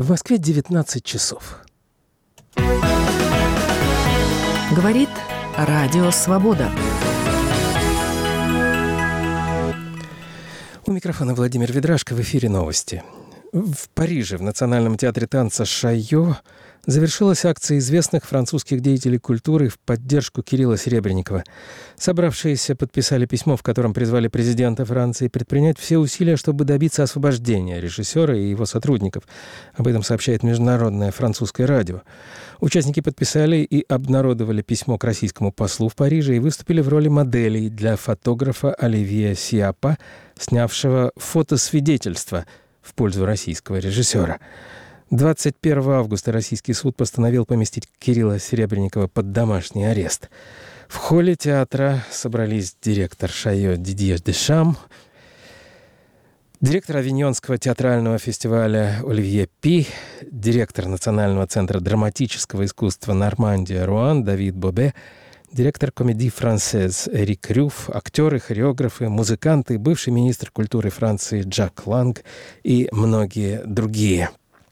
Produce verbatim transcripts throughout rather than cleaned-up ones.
В Москве девятнадцать часов. Говорит Радио Свобода. У микрофона Владимир Ведрашко, в эфире новости. В Париже в Национальном театре танца «Шайо» завершилась акция известных французских деятелей культуры в поддержку Кирилла Серебренникова. Собравшиеся подписали письмо, в котором призвали президента Франции предпринять все усилия, чтобы добиться освобождения режиссера и его сотрудников. Об этом сообщает Международное французское радио. Участники подписали и обнародовали письмо к российскому послу в Париже и выступили в роли моделей для фотографа Оливье Сиапа, снявшего фотосвидетельство в пользу российского режиссера. двадцать первого августа российский суд постановил поместить Кирилла Серебренникова под домашний арест. В холле театра собрались директор «Шайо» Дидье Дешам, директор Авиньонского театрального фестиваля Оливье Пи, директор Национального центра драматического искусства Нормандия Руан Давид Бобе, директор Комедии Франсез Эрик Рюф, актеры, хореографы, музыканты, бывший министр культуры Франции Жак Ланг и многие другие.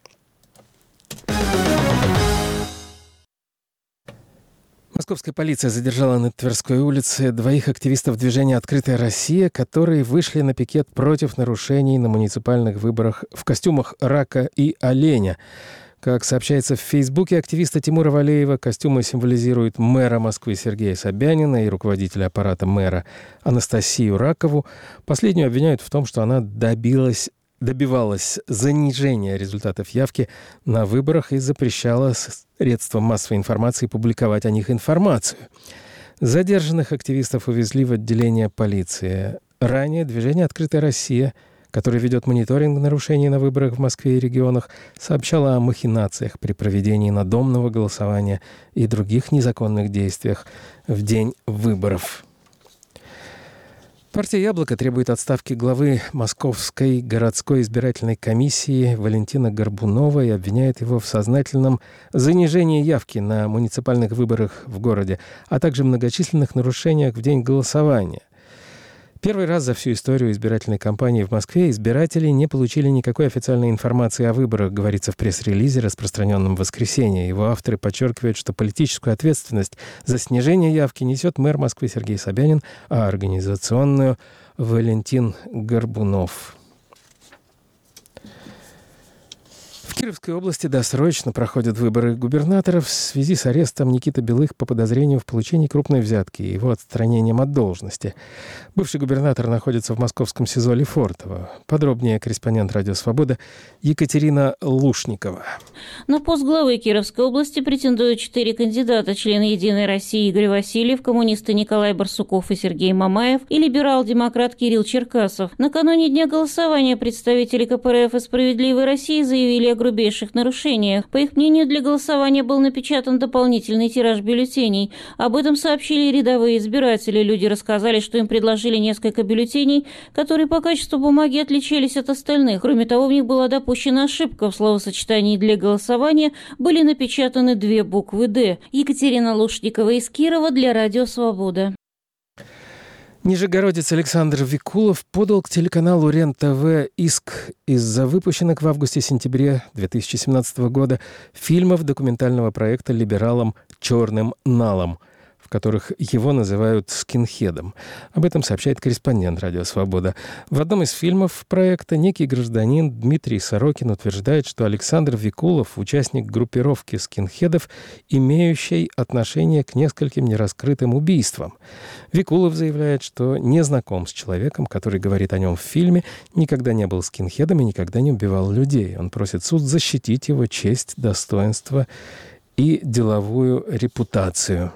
Московская полиция задержала на Тверской улице двоих активистов движения «Открытая Россия», которые вышли на пикет против нарушений на муниципальных выборах в костюмах рака и оленя. Как сообщается в Фейсбуке активиста Тимура Валеева, костюмы символизируют мэра Москвы Сергея Собянина и руководителя аппарата мэра Анастасию Ракову. Последнюю обвиняют в том, что она добилась добивалась занижения результатов явки на выборах и запрещала средствам массовой информации публиковать о них информацию. Задержанных активистов увезли в отделение полиции. Ранее движение «Открытая Россия», которое ведет мониторинг нарушений на выборах в Москве и регионах, сообщало о махинациях при проведении надомного голосования и других незаконных действиях в день выборов. Партия «Яблоко» требует отставки главы Московской городской избирательной комиссии Валентина Горбунова и обвиняет его в сознательном занижении явки на муниципальных выборах в городе, а также многочисленных нарушениях в день голосования. Первый раз за всю историю избирательной кампании в Москве избиратели не получили никакой официальной информации о выборах, говорится в пресс-релизе, распространенном в воскресенье. Его авторы подчеркивают, что политическую ответственность за снижение явки несет мэр Москвы Сергей Собянин, а организационную — Валентин Горбунов. В Кировской области досрочно проходят выборы губернаторов в связи с арестом Никиты Белых по подозрению в получении крупной взятки и его отстранением от должности. Бывший губернатор находится в московском СИЗО Лефортово. Подробнее корреспондент «Радио Свобода» Екатерина Лушникова. На пост главы Кировской области претендуют четыре кандидата: член «Единой России» Игорь Васильев, коммунисты Николай Барсуков и Сергей Мамаев и либерал-демократ Кирилл Черкасов. Накануне дня голосования представители ка пэ эр эф и «Справедливой России» заявили о грубейших нарушениях. По их мнению, для голосования был напечатан дополнительный тираж бюллетеней. Об этом сообщили рядовые избиратели. Люди рассказали, что им предложили несколько бюллетеней, которые по качеству бумаги отличались от остальных. Кроме того, в них была допущена ошибка. В словосочетании «для голосования» были напечатаны две буквы «Д». Екатерина Лушникова из Кирова для Радио Свобода. Нижегородец Александр Викулов подал к телеканалу РЕН-ТВ иск из-за выпущенных в августе-сентябре две тысячи семнадцатого года фильмов документального проекта либералом «Черным налом», в которых его называют скинхедом. Об этом сообщает корреспондент «Радио Свобода». В одном из фильмов проекта некий гражданин Дмитрий Сорокин утверждает, что Александр Викулов — участник группировки скинхедов, имеющей отношение к нескольким нераскрытым убийствам. Викулов заявляет, что не знаком с человеком, который говорит о нем в фильме, никогда не был скинхедом и никогда не убивал людей. Он просит суд защитить его честь, достоинство и деловую репутацию.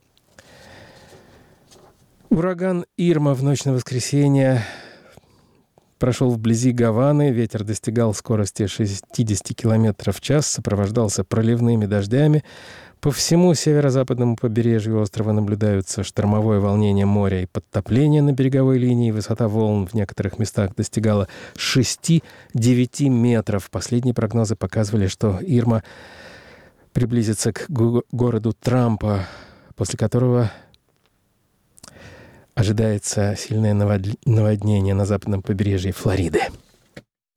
Ураган Ирма в ночь на воскресенье прошел вблизи Гаваны. Ветер достигал скорости шестьдесят километров в час, сопровождался проливными дождями. По всему северо-западному побережью острова наблюдаются штормовое волнение моря и подтопление на береговой линии. Высота волн в некоторых местах достигала шесть-девять метров. Последние прогнозы показывали, что Ирма приблизится к го- городу Трампа, после которого ожидается сильное наводнение на западном побережье Флориды.